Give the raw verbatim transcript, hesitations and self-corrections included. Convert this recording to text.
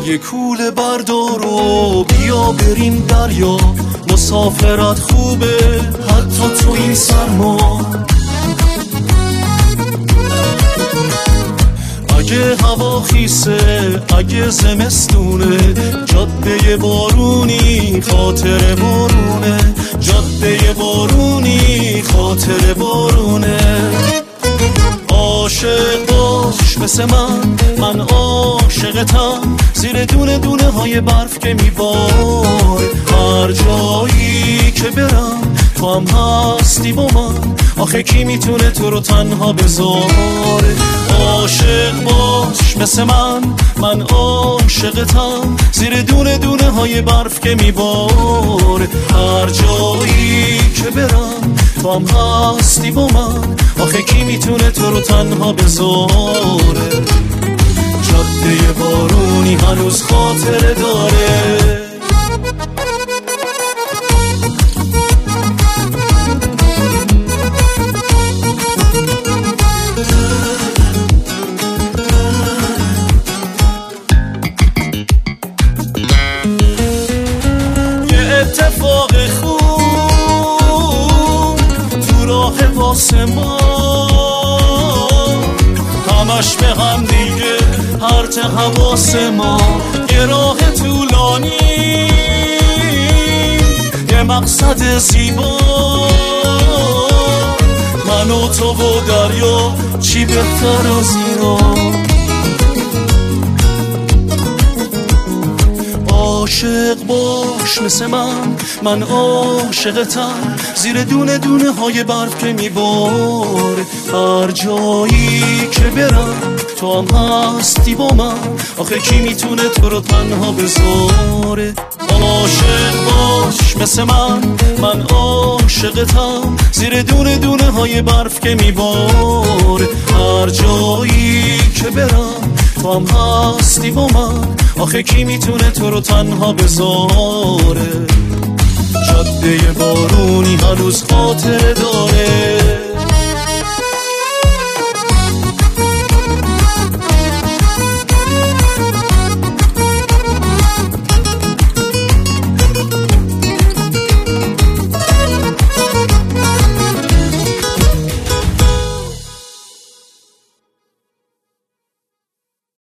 یه کوله بردار و بیا بریم دریا، مسافرت خوبه حتی تو این سرما. اگه هوا خیسه اگه زمستونه، جاده بارونی خاطر بارونه، جاده بارونی خاطر بارونه. عاشق باش مثل من، من عاشقتم، زیر دونه دونه های برف که میباره. هر جایی که برم تو هم هستی با من، آخه کی میتونه تو رو تنها بذاره. عاشق باش مثل من، من عاشقتم، زیر دونه دونه های برف که میباره. هر جایی که برم تو هم هستی با من، آخه کی میتونه تو رو تنها بذاره. جاده بارونی هنوز خاطره داره. اتفاق خوب تو راه واسه ما، همش به هم دیگه هرچه حواس ما. یه راه طولانی یه مقصد زیبا، من و تو و دریا چی بهتر از اینا. عاشق باش مثل من، من عاشقتم، زیر دونه دونه های برف که میباره. هر جایی که برم تو هم هستی با من، آخه کی میتونه تو رو تنها بذاره. عاشق باش مثل من، من عاشقتم، زیر دونه دونه های برف که میباره. هر جایی که برم تو هم هستی با من، آخه کی میتونه تو رو تنها بذاره. جاده بارونی هنوز خاطره داره.